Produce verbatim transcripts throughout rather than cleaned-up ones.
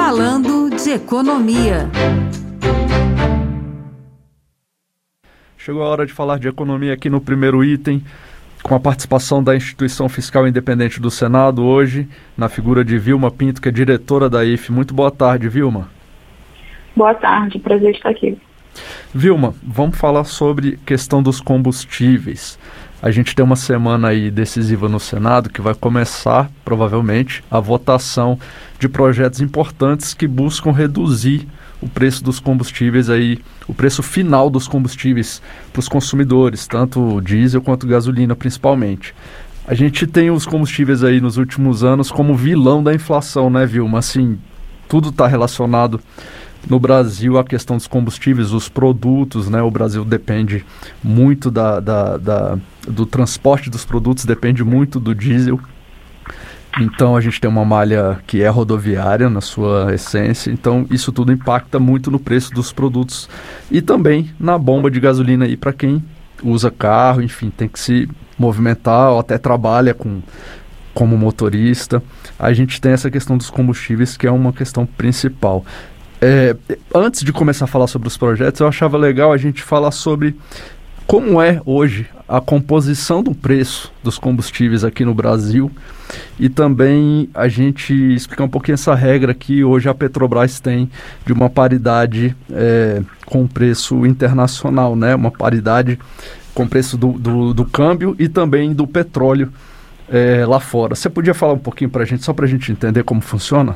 Falando de economia. Chegou a hora de falar de economia aqui no primeiro item, com a participação da Instituição Fiscal Independente do Senado hoje, na figura de Vilma Pinto, que é diretora da I F. Muito boa tarde, Vilma. Boa tarde, prazer estar aqui. Vilma, vamos falar sobre questão dos combustíveis. A gente tem uma semana aí decisiva no Senado que vai começar, provavelmente, a votação de projetos importantes que buscam reduzir o preço dos combustíveis, aí, o preço final dos combustíveis para os consumidores, tanto diesel quanto gasolina, principalmente. A gente tem os combustíveis aí nos últimos anos como vilão da inflação, né, Vilma? Assim, tudo está relacionado no Brasil à questão dos combustíveis, os produtos, né? O Brasil depende muito da, da, da, do transporte dos produtos, depende muito do diesel. Então, a gente tem uma malha que é rodoviária na sua essência, então isso tudo impacta muito no preço dos produtos e também na bomba de gasolina aí para quem usa carro, enfim, tem que se movimentar ou até trabalha com, como motorista. A gente tem essa questão dos combustíveis, que é uma questão principal. É, antes de começar a falar sobre os projetos, eu achava legal a gente falar sobre como é hoje a composição do preço dos combustíveis aqui no Brasil e também a gente explicar um pouquinho essa regra que hoje a Petrobras tem de uma paridade é, com o preço internacional, né? Uma paridade com o preço do, do, do câmbio e também do petróleo é, lá fora. Você podia falar um pouquinho para a gente, só para a gente entender como funciona?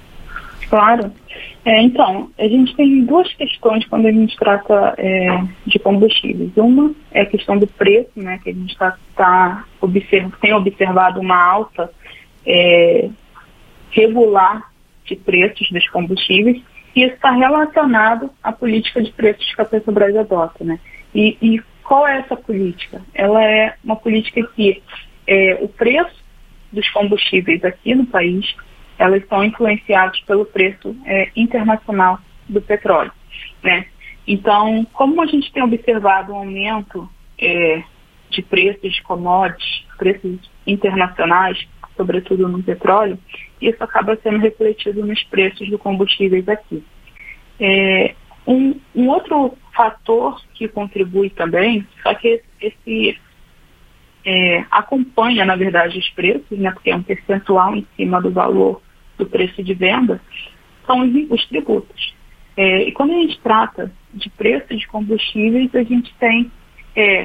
Claro. É, então, a gente tem duas questões quando a gente trata é, de combustíveis. Uma é a questão do preço, né, que a gente tá, tá observ- tem observado uma alta é, regular de preços dos combustíveis, e isso está relacionado à política de preços que a Petrobras adota, né? E, e qual é essa política? Ela é uma política que é, o preço dos combustíveis aqui no país, elas são influenciadas pelo preço é, internacional do petróleo, né? Então, como a gente tem observado um aumento é, de preços de commodities, preços internacionais, sobretudo no petróleo, isso acaba sendo refletido nos preços dos combustíveis aqui. É, um, um outro fator que contribui também, só que esse é, acompanha, na verdade, os preços, né, porque é um percentual em cima do valor do preço de venda, são os, os tributos. É, e quando a gente trata de preço de combustíveis, a gente tem é,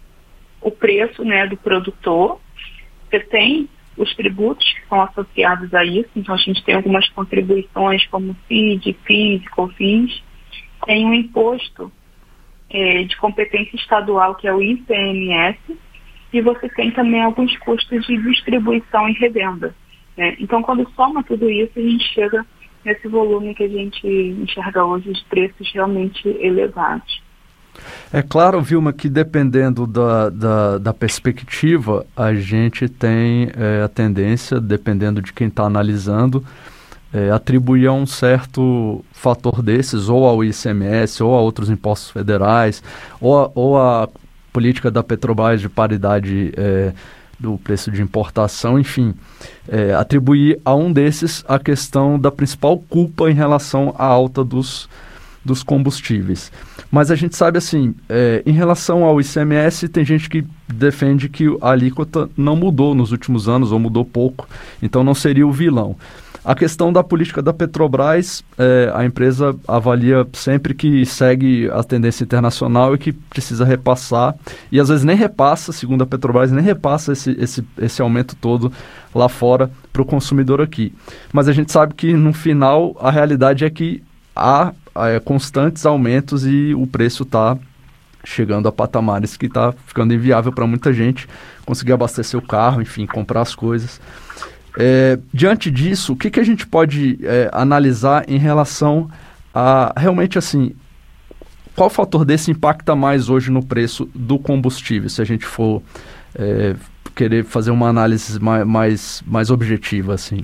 o preço, né, do produtor, você tem os tributos que são associados a isso, então a gente tem algumas contribuições como C I D, P I S, COFINS, tem um imposto é, de competência estadual, que é o I C M S, e você tem também alguns custos de distribuição e revenda. Né? Então, quando soma tudo isso, a gente chega nesse volume que a gente enxerga hoje, os preços realmente elevados. É claro, Vilma, que dependendo da, da, da perspectiva, a gente tem é, a tendência, dependendo de quem está analisando, é, atribuir a um certo fator desses, ou ao I C M S, ou a outros impostos federais, ou a, ou a política da Petrobras de paridade é, do preço de importação, enfim, é, atribuir a um desses a questão da principal culpa em relação à alta dos, dos combustíveis. Mas a gente sabe assim, é, em relação ao I C M S, tem gente que defende que a alíquota não mudou nos últimos anos, ou mudou pouco, então não seria o vilão. A questão da política da Petrobras, é, a empresa avalia sempre que segue a tendência internacional e que precisa repassar, e às vezes nem repassa, segundo a Petrobras, nem repassa esse, esse, esse aumento todo lá fora para o consumidor aqui. Mas a gente sabe que no final a realidade é que há é, constantes aumentos e o preço está chegando a patamares que está ficando inviável para muita gente conseguir abastecer o carro, enfim, comprar as coisas. É, diante disso, o que, que a gente pode é, analisar em relação a, realmente assim, qual fator desse impacta mais hoje no preço do combustível, se a gente for é, querer fazer uma análise mais, mais, mais objetiva, assim?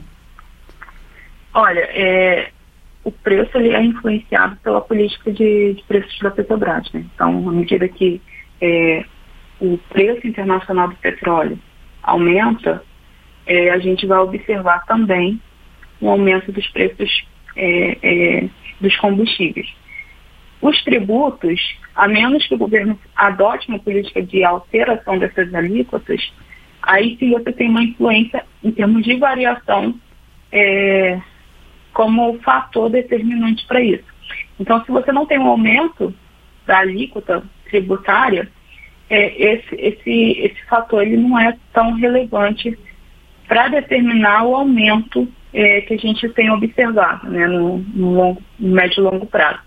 Olha, é, o preço ele é influenciado pela política de, de preços da Petrobras, né? Então, à medida que é, o preço internacional do petróleo aumenta, é, a gente vai observar também um aumento dos preços é, é, dos combustíveis. Os tributos, a menos que o governo adote uma política de alteração dessas alíquotas, aí sim você tem uma influência em termos de variação é, como fator determinante para isso. Então, se você não tem um aumento da alíquota tributária, é, esse, esse, esse fator ele não é tão relevante para determinar o aumento é, que a gente tem observado, né, no, no, longo, no médio e longo prazo.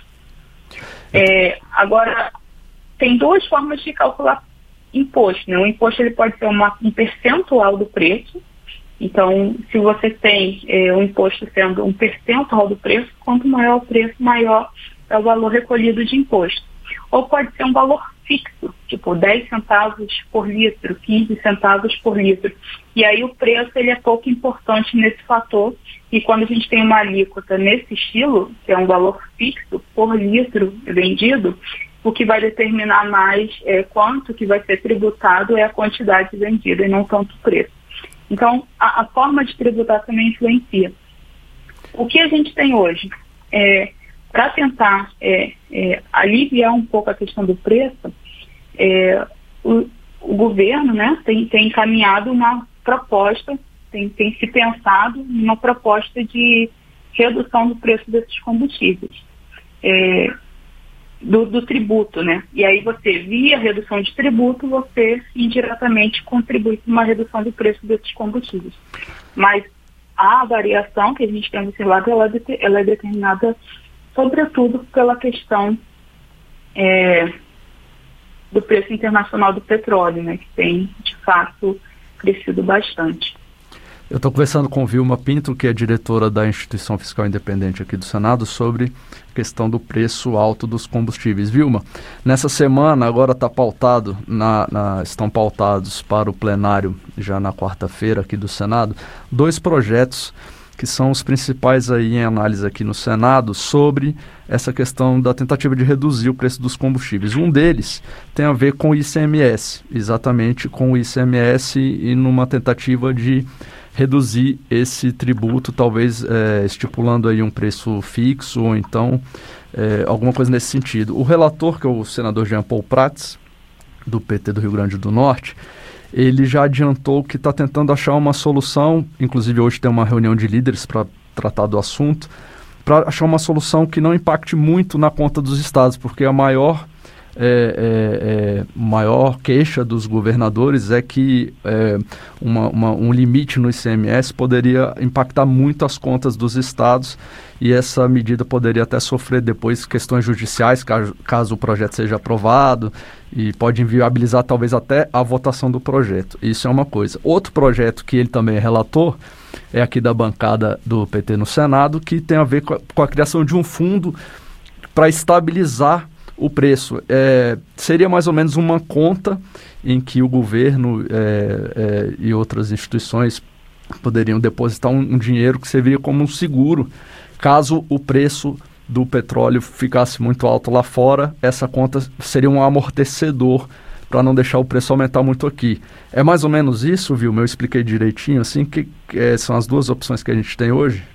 É, agora, tem duas formas de calcular imposto, né? O imposto ele pode ser uma, um percentual do preço. Então, se você tem é, um imposto sendo um percentual do preço, quanto maior o preço, maior é o valor recolhido de imposto. Ou pode ser um valor fixo, tipo dez centavos por litro, quinze centavos por litro. E aí o preço ele é pouco importante nesse fator. E quando a gente tem uma alíquota nesse estilo, que é um valor fixo por litro vendido, o que vai determinar mais é, quanto que vai ser tributado é a quantidade vendida e não tanto o preço. Então, a, a forma de tributar também influencia. O que a gente tem hoje? É, para tentar é, é, aliviar um pouco a questão do preço, é, o, o governo, né, tem, tem encaminhado uma proposta, tem, tem se pensado numa proposta de redução do preço desses combustíveis, é, do, do tributo, né? E aí você, via redução de tributo, você indiretamente contribui para uma redução do preço desses combustíveis. Mas a variação que a gente tem observado, ela, ela é determinada sobretudo pela questão é, do preço internacional do petróleo, né, que tem, de fato, crescido bastante. Eu estou conversando com Vilma Pinto, que é diretora da Instituição Fiscal Independente aqui do Senado, sobre a questão do preço alto dos combustíveis. Vilma, nessa semana, agora está pautado, na, na, estão pautados para o plenário, já na quarta-feira aqui do Senado, dois projetos que são os principais aí em análise aqui no Senado, sobre essa questão da tentativa de reduzir o preço dos combustíveis. Um deles tem a ver com o I C M S, exatamente com o I C M S e numa tentativa de reduzir esse tributo, talvez é, estipulando aí um preço fixo ou então é, alguma coisa nesse sentido. O relator, que é o senador Jean Paul Prats, do P T do Rio Grande do Norte, ele já adiantou que está tentando achar uma solução, inclusive hoje tem uma reunião de líderes para tratar do assunto, para achar uma solução que não impacte muito na conta dos estados, porque a maior, é, é, é, maior queixa dos governadores é que é, uma, uma, um limite no I C M S poderia impactar muito as contas dos estados e essa medida poderia até sofrer depois questões judiciais, caso, caso o projeto seja aprovado, e pode inviabilizar talvez até a votação do projeto. Isso é uma coisa. Outro projeto que ele também é relator é aqui da bancada do P T no Senado, que tem a ver com a, com a criação de um fundo para estabilizar o preço. É, seria mais ou menos uma conta em que o governo é, é, e outras instituições poderiam depositar um, um dinheiro que serviria como um seguro caso o preço do petróleo ficasse muito alto lá fora. Essa conta seria um amortecedor para não deixar o preço aumentar muito aqui. É mais ou menos isso, viu? Eu expliquei direitinho, assim, que, que é, são as duas opções que a gente tem hoje?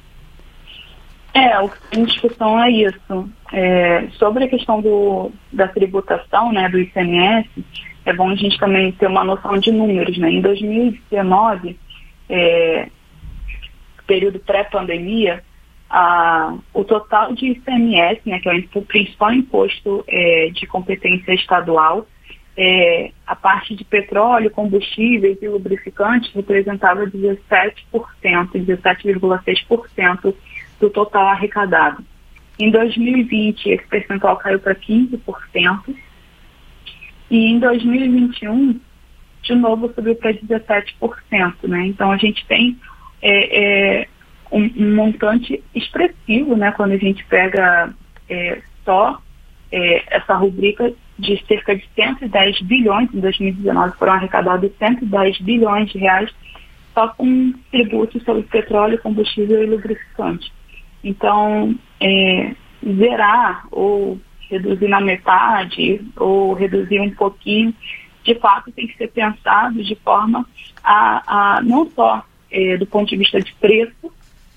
É, o que tem discussão é isso. É, sobre a questão do, da tributação, né, do I C M S, é bom a gente também ter uma noção de números, né? Em dois mil e dezenove, é, período pré-pandemia, A, o total de I C M S, né, que é o principal imposto é, de competência estadual, é, a parte de petróleo, combustíveis e lubrificantes representava dezessete por cento, dezessete vírgula seis por cento do total arrecadado. Em dois mil e vinte, esse percentual caiu para quinze por cento e em dois mil e vinte e um, de novo, subiu para dezessete por cento. Né? Então, a gente tem é, é, Um, um montante expressivo, né, quando a gente pega é, só é, essa rubrica de cerca de cento e dez bilhões, em dois mil e dezenove foram arrecadados cento e dez bilhões de reais só com tributos sobre petróleo, combustível e lubrificante. Então, é, zerar ou reduzir na metade ou reduzir um pouquinho, de fato tem que ser pensado de forma a, a não só é, do ponto de vista de preço,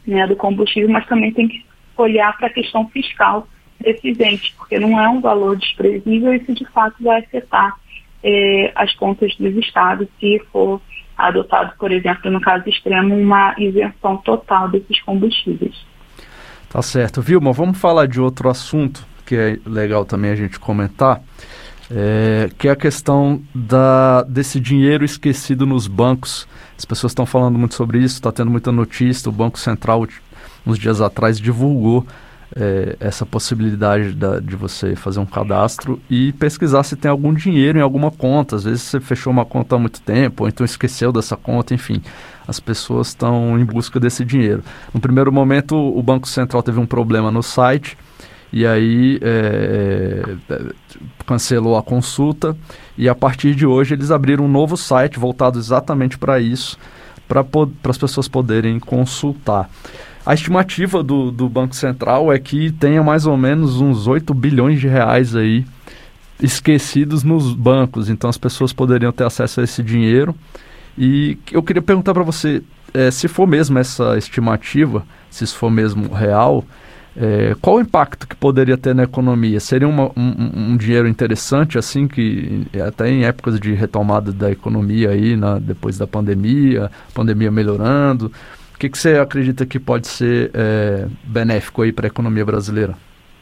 né, do combustível, mas também tem que olhar para a questão fiscal desses entes, porque não é um valor desprezível e isso de fato vai afetar eh, as contas dos estados se for adotado, por exemplo, no caso extremo, uma isenção total desses combustíveis. Tá certo. Vilma, vamos falar de outro assunto que é legal também a gente comentar, é, que é a questão da, desse dinheiro esquecido nos bancos. As pessoas estão falando muito sobre isso, está tendo muita notícia. O Banco Central, uns dias atrás, divulgou é, essa possibilidade da, de você fazer um cadastro e pesquisar se tem algum dinheiro em alguma conta. Às vezes você fechou uma conta há muito tempo, ou então esqueceu dessa conta, enfim. As pessoas estão em busca desse dinheiro. No primeiro momento, o Banco Central teve um problema no site, e aí é, cancelou a consulta, e a partir de hoje eles abriram um novo site voltado exatamente para isso, para as pessoas poderem consultar. A estimativa do, do Banco Central é que tenha mais ou menos uns oito bilhões de reais aí esquecidos nos bancos, então as pessoas poderiam ter acesso a esse dinheiro. E eu queria perguntar para você, é, se for mesmo essa estimativa, se isso for mesmo real, é, qual o impacto que poderia ter na economia? Seria uma, um, um dinheiro interessante, assim, que até em épocas de retomada da economia aí, na, depois da pandemia, pandemia melhorando, o que, que você acredita que pode ser é, benéfico aí para a economia brasileira?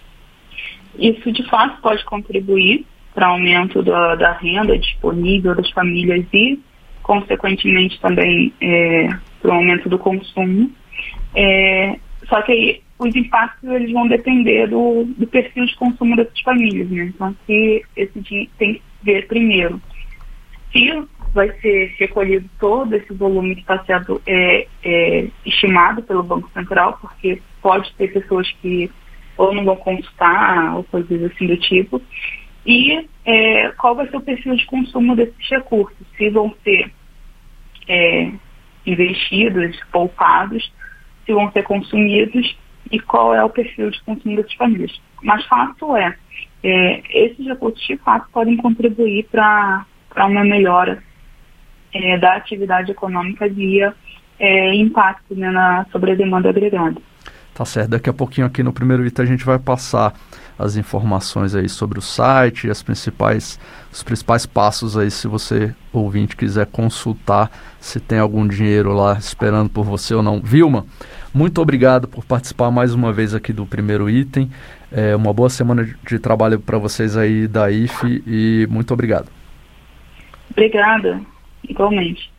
Isso de fato pode contribuir para o aumento da, da renda disponível das famílias e, consequentemente, também é, para o aumento do consumo. É, só que aí, os impactos eles vão depender do, do perfil de consumo dessas famílias, né? Então, se esse dinheiro tem que ver primeiro se vai ser recolhido todo esse volume que está sendo é, é, estimado pelo Banco Central, porque pode ter pessoas que ou não vão consultar ou coisas assim do tipo, e é, qual vai ser o perfil de consumo desses recursos, se vão ser é, investidos, poupados, se vão ser consumidos e qual é o perfil de consumo dessas famílias. Mas fato é, é esses recursos de fato podem contribuir para uma melhora é, da atividade econômica via é, impacto, né, na, sobre a demanda agregada. Tá certo, daqui a pouquinho aqui no Primeiro Item a gente vai passar as informações aí sobre o site, as principais, os principais passos aí, se você, ouvinte, quiser consultar se tem algum dinheiro lá esperando por você ou não. Vilma, muito obrigado por participar mais uma vez aqui do Primeiro Item. É uma boa semana de, de trabalho para vocês aí da I F E e muito obrigado. Obrigada, igualmente.